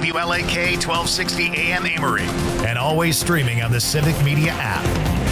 WLAK 1260 AM Amory, and always streaming on the Civic Media app.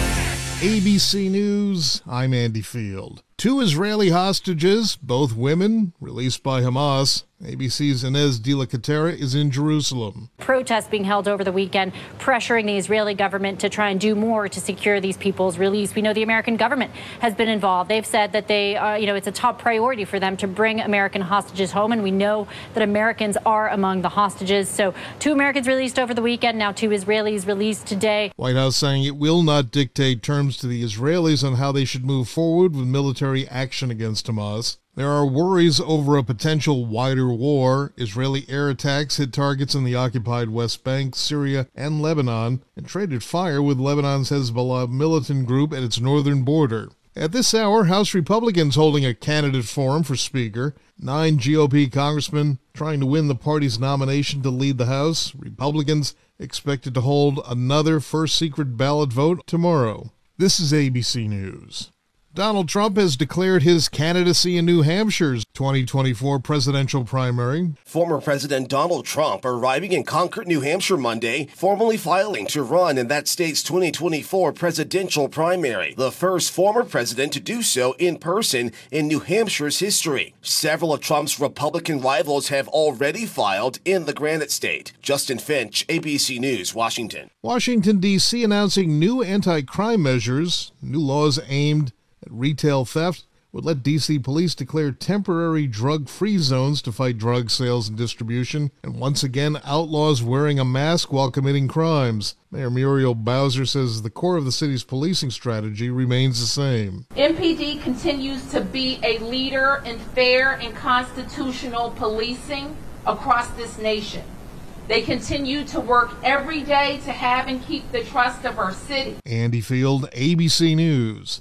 ABC News, I'm Andy Field. 2 Israeli hostages, both women, released by Hamas. ABC's Inez de la Catera is in Jerusalem. Protests being held over the weekend, pressuring the Israeli government to try and do more to secure these people's release. We know the American government has been involved. They've said that it's a top priority for them to bring American hostages home, and we know that Americans are among the hostages. So 2 Americans released over the weekend, now 2 Israelis released today. White House saying it will not dictate terms to the Israelis on how they should move forward with military action against Hamas. There are worries over a potential wider war. Israeli air attacks hit targets in the occupied West Bank, Syria, and Lebanon, and traded fire with Lebanon's Hezbollah militant group at its northern border. At this hour, House Republicans holding a candidate forum for Speaker. 9 GOP congressmen trying to win the party's nomination to lead the House. Republicans expected to hold another first secret ballot vote tomorrow. This is ABC News. Donald Trump has declared his candidacy in New Hampshire's 2024 presidential primary. Former President Donald Trump arriving in Concord, New Hampshire Monday, formally filing to run in that state's 2024 presidential primary, the first former president to do so in person in New Hampshire's history. Several of Trump's Republican rivals have already filed in the Granite State. Justin Finch, ABC News, Washington. Washington, D.C. announcing new anti-crime measures. New laws aimed at retail theft would let D.C. police declare temporary drug-free zones to fight drug sales and distribution, and once again outlaws wearing a mask while committing crimes. Mayor Muriel Bowser says the core of the city's policing strategy remains the same. MPD continues to be a leader in fair and constitutional policing across this nation. They continue to work every day to have and keep the trust of our city. Andy Field, ABC News.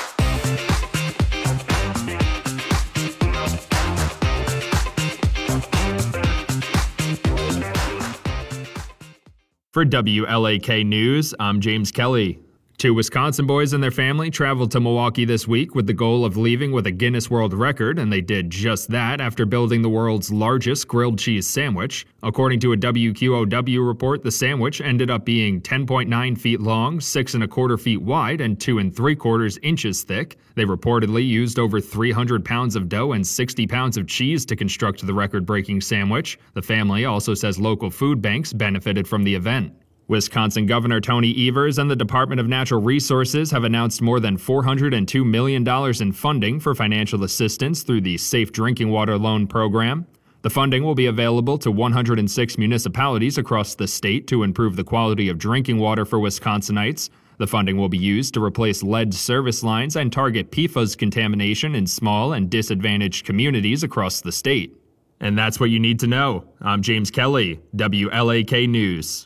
For WLAK News, I'm James Kelly. 2 Wisconsin boys and their family traveled to Milwaukee this week with the goal of leaving with a Guinness World Record, and they did just that after building the world's largest grilled cheese sandwich. According to a WQOW report, the sandwich ended up being 10.9 feet long, 6 1/4 feet wide, and 2 3/4 inches thick. They reportedly used over 300 pounds of dough and 60 pounds of cheese to construct the record-breaking sandwich. The family also says local food banks benefited from the event. Wisconsin Governor Tony Evers and the Department of Natural Resources have announced more than $402 million in funding for financial assistance through the Safe Drinking Water Loan Program. The funding will be available to 106 municipalities across the state to improve the quality of drinking water for Wisconsinites. The funding will be used to replace lead service lines and target PFAS contamination in small and disadvantaged communities across the state. And that's what you need to know. I'm James Kelly, WLAK News.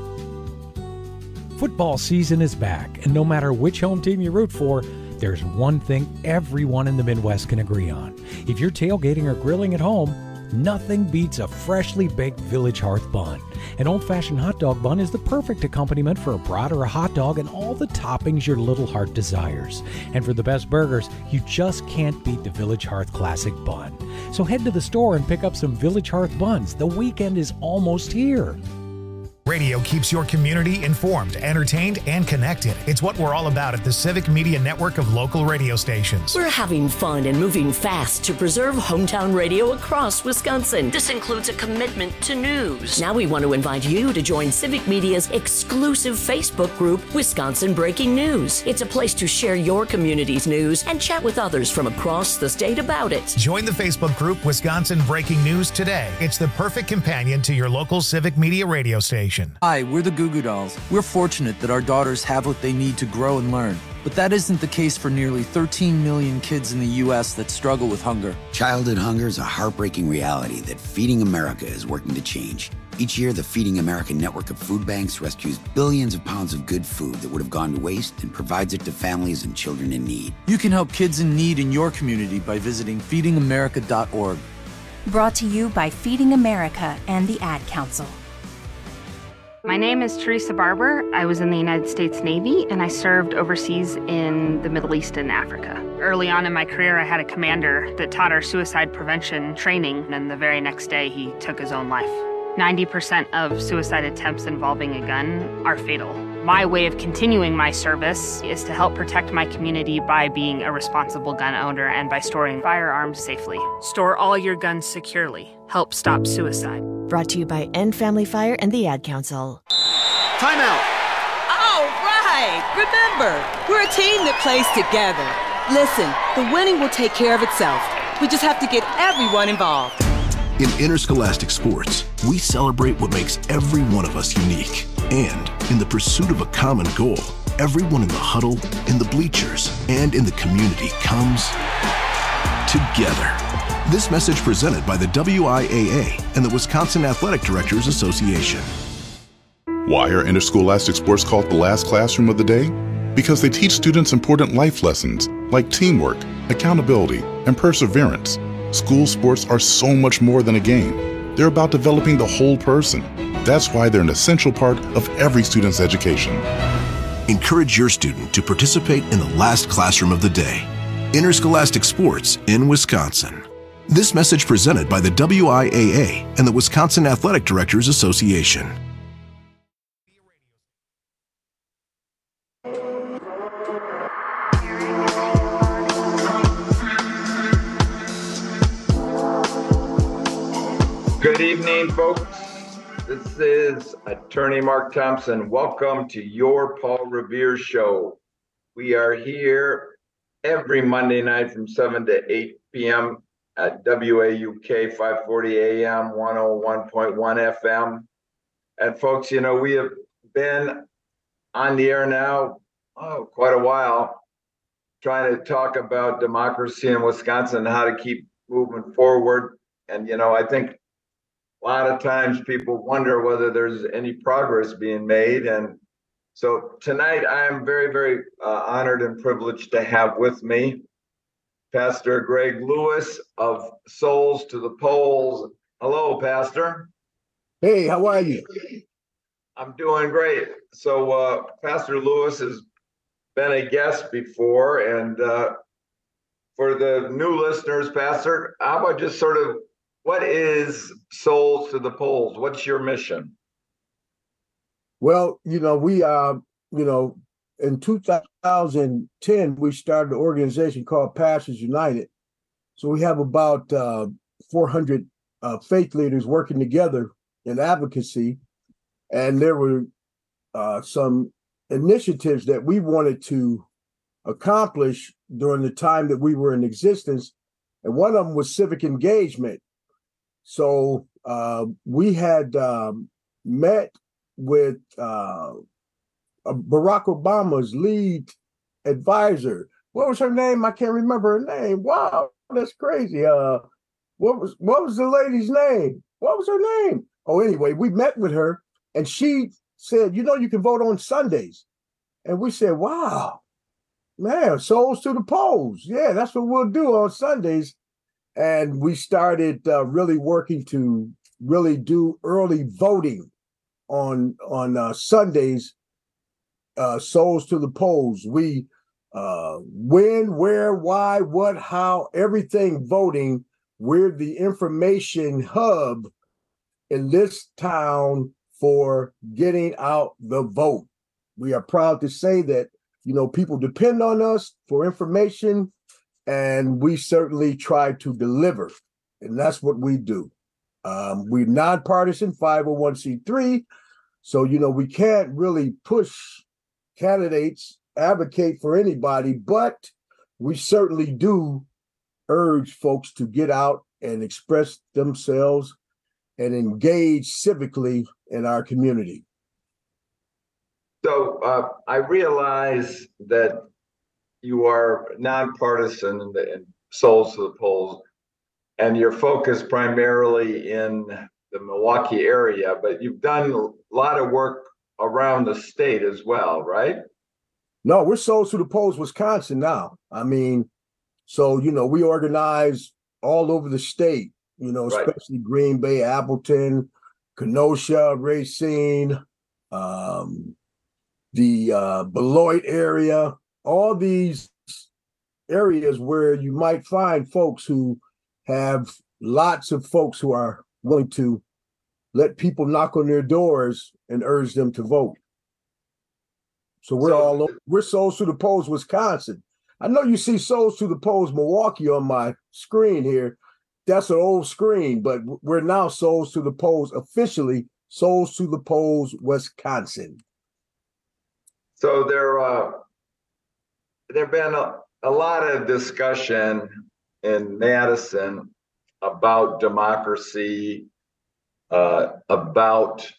Football season is back, and no matter which home team you root for, there's one thing everyone in the Midwest can agree on. If you're tailgating or grilling at home, nothing beats a freshly baked Village Hearth bun. An old-fashioned hot dog bun is the perfect accompaniment for a brat or a hot dog and all the toppings your little heart desires. And for the best burgers, you just can't beat the Village Hearth Classic Bun. So head to the store and pick up some Village Hearth buns. The weekend is almost here. Radio keeps your community informed, entertained, and connected. It's what we're all about at the Civic Media Network of local radio stations. We're having fun and moving fast to preserve hometown radio across Wisconsin. This includes a commitment to news. Now we want to invite you to join Civic Media's exclusive Facebook group, Wisconsin Breaking News. It's a place to share your community's news and chat with others from across the state about it. Join the Facebook group, Wisconsin Breaking News, today. It's the perfect companion to your local Civic Media radio station. Hi, we're the Goo Goo Dolls. We're fortunate that our daughters have what they need to grow and learn. But that isn't the case for nearly 13 million kids in the U.S. that struggle with hunger. Childhood hunger is a heartbreaking reality that Feeding America is working to change. Each year, the Feeding America network of food banks rescues billions of pounds of good food that would have gone to waste and provides it to families and children in need. You can help kids in need in your community by visiting feedingamerica.org. Brought to you by Feeding America and the Ad Council. My name is Teresa Barber. I was in the United States Navy, and I served overseas in the Middle East and Africa. Early on in my career, I had a commander that taught our suicide prevention training, and the very next day, he took his own life. 90% of suicide attempts involving a gun are fatal. My way of continuing my service is to help protect my community by being a responsible gun owner and by storing firearms safely. Store all your guns securely. Help stop suicide. Brought to you by End Family Fire and the Ad Council. Time out. All right. Remember, we're a team that plays together. Listen, the winning will take care of itself. We just have to get everyone involved. In interscholastic sports, we celebrate what makes every one of us unique. And in the pursuit of a common goal, everyone in the huddle, in the bleachers, and in the community comes together. This message presented by the WIAA and the Wisconsin Athletic Directors Association. Why are interscholastic sports called the last classroom of the day? Because they teach students important life lessons like teamwork, accountability, and perseverance. School sports are so much more than a game. They're about developing the whole person. That's why they're an essential part of every student's education. Encourage your student to participate in the last classroom of the day. Interscholastic sports in Wisconsin. This message presented by the WIAA and the Wisconsin Athletic Directors Association. Good evening, folks. This is Attorney Mark Thompson. Welcome to your Paul Revere Show. We are here every Monday night from 7 to 8 p.m. at WAUK 540 AM, 101.1 FM. And folks, you know, we have been on the air now quite a while, trying to talk about democracy in Wisconsin and how to keep moving forward. And, you know, I think a lot of times people wonder whether there's any progress being made. And so tonight I am very, very honored and privileged to have with me Pastor Greg Lewis of Souls to the Polls. Hello, Pastor. Hey, how are you? I'm doing great. So Pastor Lewis has been a guest before. And for the new listeners, Pastor, how about just sort of, what is Souls to the Polls? What's your mission? Well, you know, we in 2010, we started an organization called Pastors United. So we have about 400 faith leaders working together in advocacy. And there were some initiatives that we wanted to accomplish during the time that we were in existence. And one of them was civic engagement. So we had met with Barack Obama's lead advisor. What was her name? I can't remember her name. Wow, that's crazy. What was the lady's name? What was her name? Oh, anyway, we met with her and she said, you know, you can vote on Sundays. And we said, wow, man, Souls to the Polls. Yeah, that's what we'll do on Sundays. And we started really working to really do early voting on Sundays, Souls to the Polls. We when, where, why, what, how, everything voting. We're the information hub in this town for getting out the vote. We are proud to say that, you know, people depend on us for information. And we certainly try to deliver, and that's what we do. We're nonpartisan, 501c3, so, you know, we can't really push candidates, advocate for anybody, but we certainly do urge folks to get out and express themselves and engage civically in our community. So I realize that you are nonpartisan in Souls to the Polls, and you're focused primarily in the Milwaukee area, but you've done a lot of work around the state as well, right? No, we're Souls to the Polls, Wisconsin now. I mean, so, you know, we organize all over the state, you know, especially Green Bay, Appleton, Kenosha, Racine, the Beloit area. All these areas where you might find folks who have lots of folks who are willing to let people knock on their doors and urge them to vote. So we're Souls to the Polls, Wisconsin. I know you see Souls to the Polls, Milwaukee on my screen here. That's an old screen, but we're now Souls to the Polls, officially Souls to the Polls, Wisconsin. So there have been a lot of discussion in Madison about democracy, about,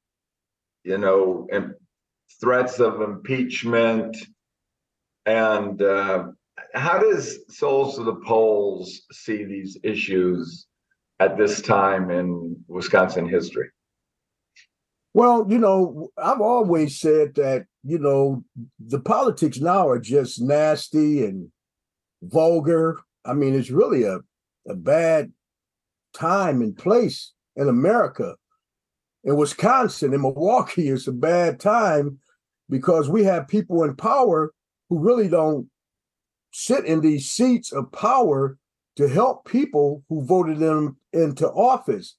threats of impeachment. And how does Souls to the Polls see these issues at this time in Wisconsin history? Well, I've always said that, the politics now are just nasty and vulgar. I mean, it's really a bad time and place in America. In Wisconsin, in Milwaukee, it's a bad time because we have people in power who really don't sit in these seats of power to help people who voted them into office.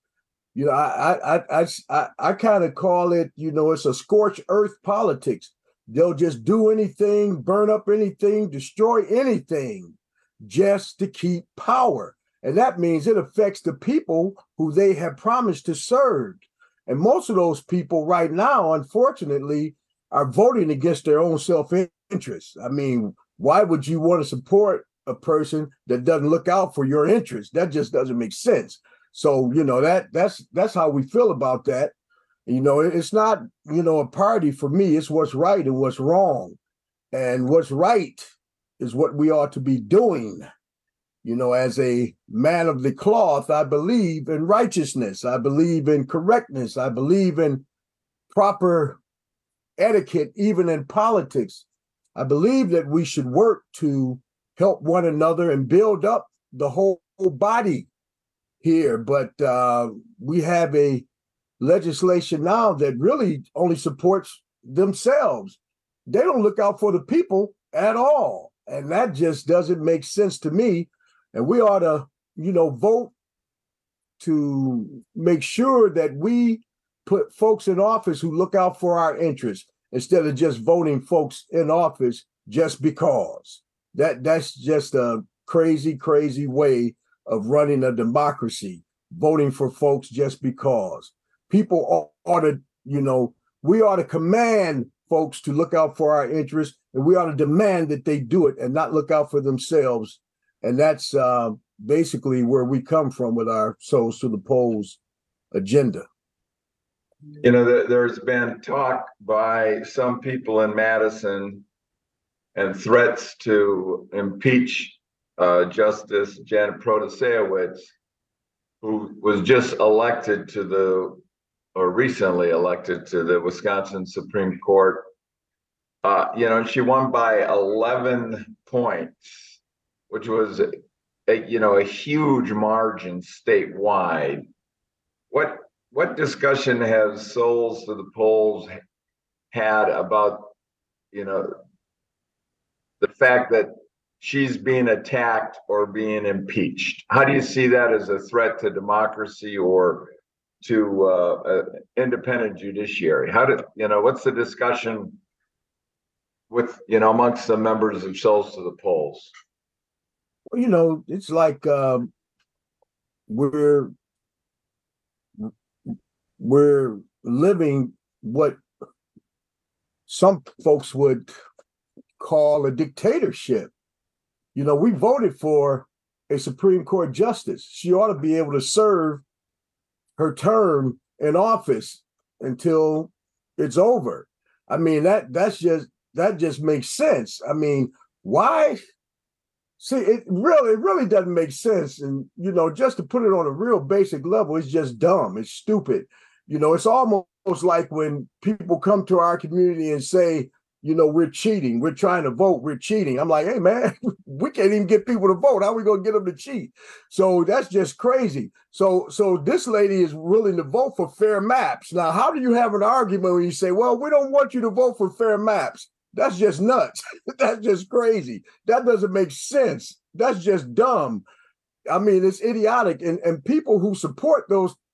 I kind of call it, it's a scorched earth politics. They'll just do anything, burn up anything, destroy anything just to keep power. And that means it affects the people who they have promised to serve. And most of those people right now, unfortunately, are voting against their own self-interest. I mean, why would you want to support a person that doesn't look out for your interests? That just doesn't make sense. So, that's how we feel about that. It's not, a party for me. It's what's right and what's wrong. And what's right is what we ought to be doing. As a man of the cloth, I believe in righteousness. I believe in correctness. I believe in proper etiquette, even in politics. I believe that we should work to help one another and build up the whole body here. But we have a legislation now that really only supports themselves. They don't look out for the people at all. And that just doesn't make sense to me. And we ought to, vote to make sure that we put folks in office who look out for our interests instead of just voting folks in office just because. That's just a crazy, crazy way of running a democracy, voting for folks just because. People ought to, we ought to command folks to look out for our interests, and we ought to demand that they do it and not look out for themselves. And that's basically where we come from with our Souls to the Polls agenda. There's been talk by some people in Madison and threats to impeach Justice Janet Protasiewicz, who was just recently elected to the Wisconsin Supreme Court. She won by 11 points. Which was a huge margin statewide. What discussion has Souls to the Polls had about the fact that she's being attacked or being impeached? How do you see that as a threat to democracy or to independent judiciary? What's the discussion with amongst the members of Souls to the Polls? Well, it's like we're living what some folks would call a dictatorship. We voted for a Supreme Court justice. She ought to be able to serve her term in office until it's over. I mean, that just makes sense. I mean, why? See, it really doesn't make sense. And, just to put it on a real basic level, it's just dumb. It's stupid. It's almost like when people come to our community and say, we're cheating. We're trying to vote. We're cheating. I'm like, hey, man, we can't even get people to vote. How are we going to get them to cheat? So that's just crazy. So this lady is willing to vote for fair maps. Now, how do you have an argument when you say, well, we don't want you to vote for fair maps? That's just nuts. That's just crazy. That doesn't make sense. That's just dumb. I mean, it's idiotic. And people who support those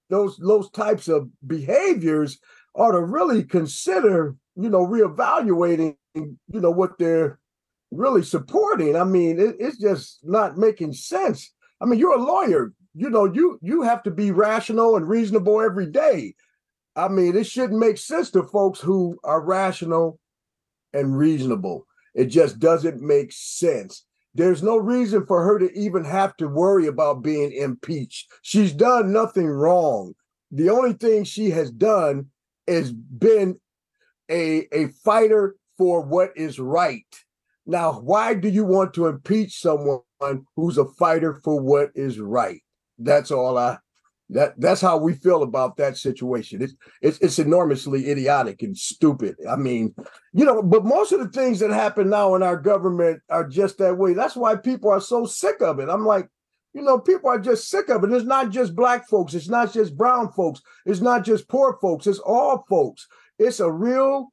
those types of behaviors ought to really consider, reevaluating, what they're really supporting. I mean, it's just not making sense. I mean, you're a lawyer. You have to be rational and reasonable every day. I mean, it shouldn't make sense to folks who are rational and reasonable. It just doesn't make sense. There's no reason for her to even have to worry about being impeached. She's done nothing wrong. The only thing she has done is been a fighter for what is right. Now, why do you want to impeach someone who's a fighter for what is right? That's all that's how we feel about that situation. It's enormously idiotic and stupid. I mean, but most of the things that happen now in our government are just that way. That's why people are so sick of it. I'm like, people are just sick of it. It's not just black folks. It's not just brown folks. It's not just poor folks. It's all folks. It's a real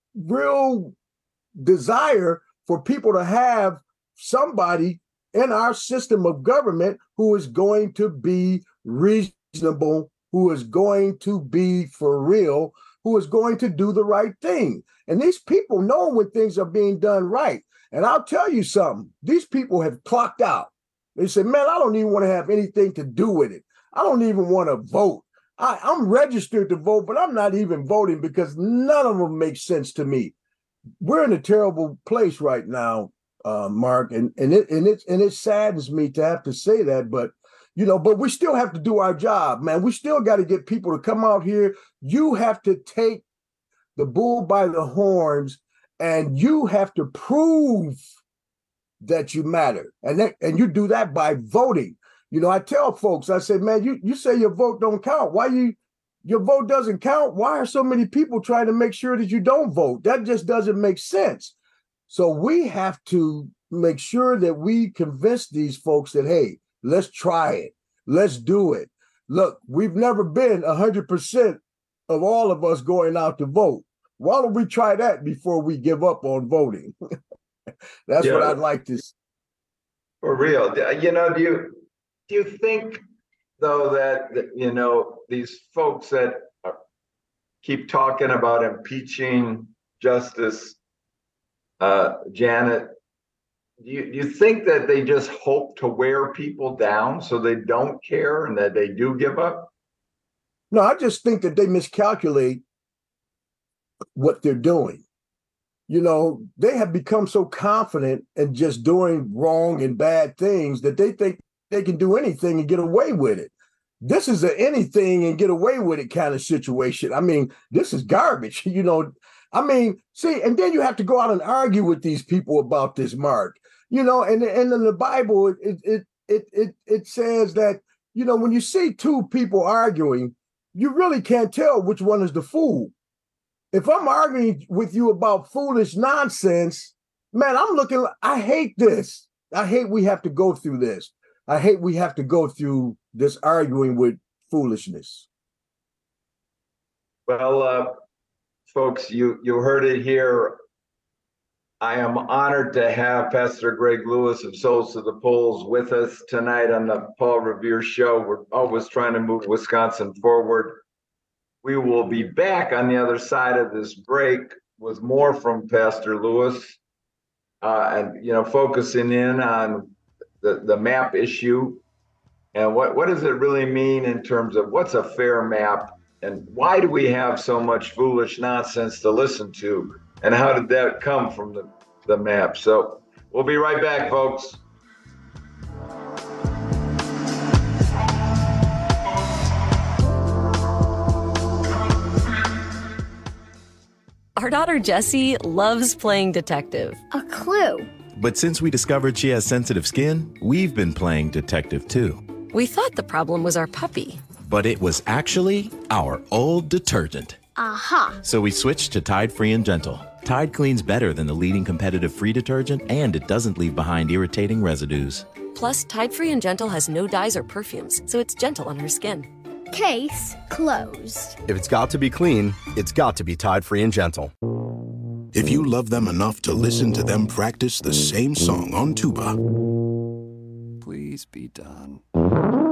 desire for people to have somebody in our system of government who is going to be reasonable, who is going to be for real, who is going to do the right thing. And these people know when things are being done right. And I'll tell you something, these people have clocked out. They say, man, I don't even want to have anything to do with it. I don't even want to vote. I'm registered to vote, but I'm not even voting because none of them make sense to me. We're in a terrible place right now, Mark, and it saddens me to have to say that, but we still have to do our job, man. We still got to get people to come out here. You have to take the bull by the horns, and you have to prove that you matter, and you do that by voting. I tell folks, I say, man, you say your vote don't count. Your vote doesn't count? Why are so many people trying to make sure that you don't vote? That just doesn't make sense. So we have to make sure that we convince these folks that, hey, let's try it. Let's do it. Look, we've never been 100% of all of us going out to vote. Why don't we try that before we give up on voting? That's what I'd like to see. For real. Do you think, though, that these folks that keep talking about impeaching Justice Janet, do you think that they just hope to wear people down so they don't care and that they do give up? No, I just think that they miscalculate what they're doing. They have become so confident in just doing wrong and bad things that they think they can do anything and get away with it. This is an anything and get away with it kind of situation. I mean, this is garbage, I mean, see, and then you have to go out and argue with these people about this, Mark. And in the Bible, it says that, when you see two people arguing, you really can't tell which one is the fool. If I'm arguing with you about foolish nonsense, man, I hate this. I hate we have to go through this. I hate we have to go through this arguing with foolishness. Well, folks, you heard it here. I am honored to have Pastor Greg Lewis of Souls to the Polls with us tonight on the Paul Revere Show. We're always trying to move Wisconsin forward. We will be back on the other side of this break with more from Pastor Lewis, and focusing in on the map issue and what does it really mean in terms of what's a fair map and why do we have so much foolish nonsense to listen to and how did that come from the map? So we'll be right back, folks. Our daughter Jessie loves playing detective. A clue. But since we discovered she has sensitive skin, we've been playing detective too. We thought the problem was our puppy. But it was actually our old detergent. Aha. So we switched to Tide Free and Gentle. Tide cleans better than the leading competitive free detergent, and it doesn't leave behind irritating residues. Plus, Tide Free and Gentle has no dyes or perfumes, so it's gentle on her skin. Case closed. If it's got to be clean, it's got to be Tide Free and Gentle. If you love them enough to listen to them practice the same song on tuba, please be done.